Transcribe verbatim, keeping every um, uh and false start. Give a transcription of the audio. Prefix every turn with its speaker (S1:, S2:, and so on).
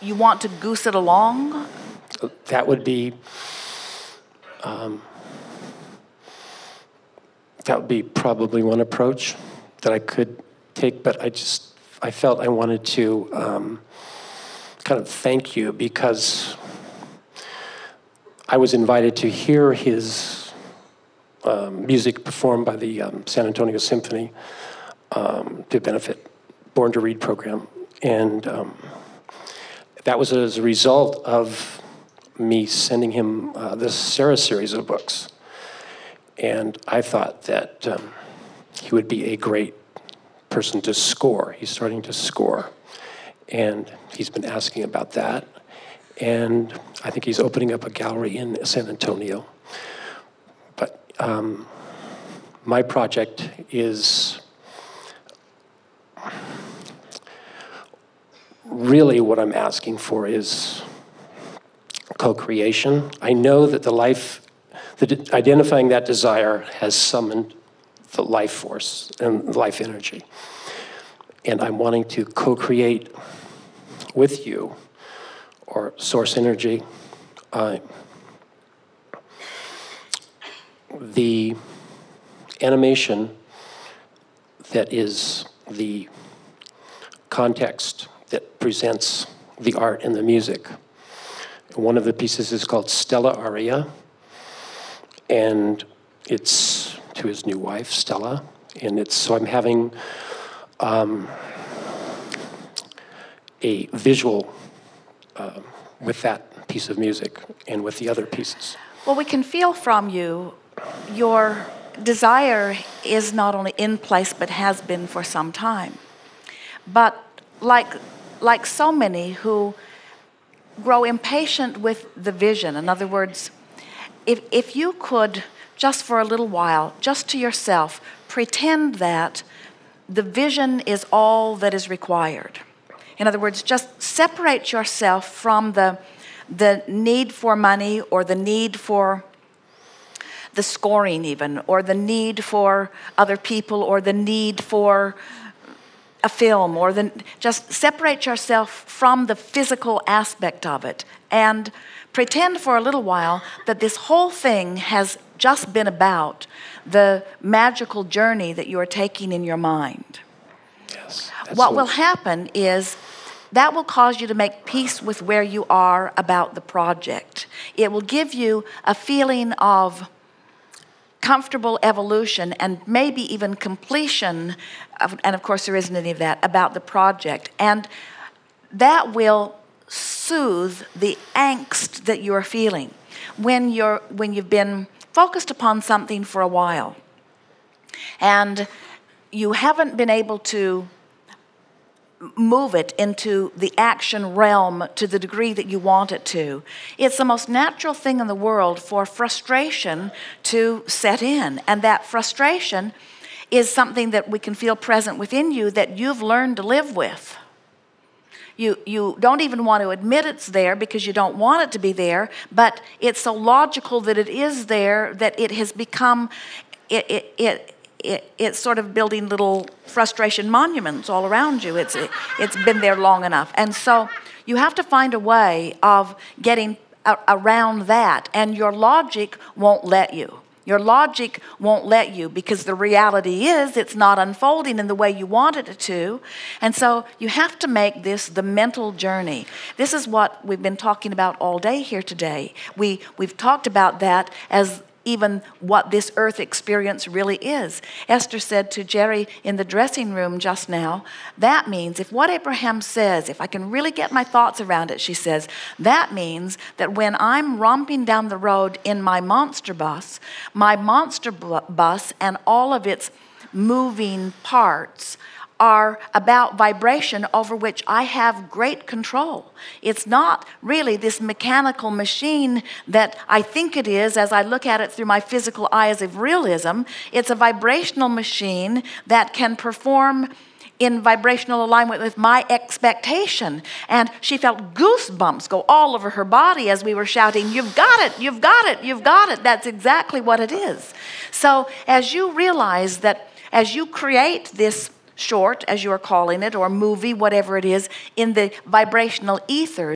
S1: you want to goose it along?
S2: That would be, um, that would be probably one approach that I could take, but I just, I felt I wanted to um, kind of thank you because I was invited to hear his um, music performed by the um, San Antonio Symphony um, to benefit Born to Read program. And um, that was as a result of me sending him uh, this Sarah series of books. And I thought that um, he would be a great person to score. He's starting to score. And he's been asking about that. And I think he's opening up a gallery in San Antonio. But um, my project is really what I'm asking for is co-creation. I know that the life, that identifying that desire has summoned the life force and life energy. And I'm wanting to co-create with you, or source energy, uh, the animation that is the context that presents the art and the music. One of the pieces is called Stella Aria, and it's to his new wife, Stella, and it's, so I'm having um, a visual uh, with that piece of music and with the other pieces.
S1: Well, we can feel from you, your desire is not only in place, but has been for some time. But like, like so many who grow impatient with the vision, in other words, if, if you could, just for a little while, just to yourself, pretend that the vision is all that is required. In other words, just separate yourself from the, the need for money or the need for the scoring even, or the need for other people, or the need for a film, or the, just separate yourself from the physical aspect of it and pretend for a little while that this whole thing has just been about the magical journey that you are taking in your mind.
S2: Yes.
S1: What will happen is that will cause you to make peace with where you are about the project. It will give you a feeling of comfortable evolution and maybe even completion, of, and of course there isn't any of that, about the project. And that will soothe the angst that you're feeling when, you're, when you've been focused upon something for a while and you haven't been able to move it into the action realm to the degree that you want it to. It's the most natural thing in the world for frustration to set in. And that frustration is something that we can feel present within you that you've learned to live with. You, you don't even want to admit it's there because you don't want it to be there, but it's so logical that it is there that it has become, it, it, it It, it's sort of building little frustration monuments all around you. It's, it, it's been there long enough. And so you have to find a way of getting a, around that. And your logic won't let you. Your logic won't let you because the reality is it's not unfolding in the way you wanted it to. And so you have to make this the mental journey. This is what we've been talking about all day here today. We, we've talked about that as even what this earth experience really is. Esther said to Jerry in the dressing room just now, that means if what Abraham says, if I can really get my thoughts around it, she says, that means that when I'm romping down the road in my monster bus, my monster bus and all of its moving parts are about vibration over which I have great control. It's not really this mechanical machine that I think it is as I look at it through my physical eyes of realism. It's a vibrational machine that can perform in vibrational alignment with my expectation. And she felt goosebumps go all over her body as we were shouting, "You've got it, you've got it, you've got it." That's exactly what it is. So as you realize that as you create this short, as you are calling it, or movie, whatever it is, in the vibrational ether,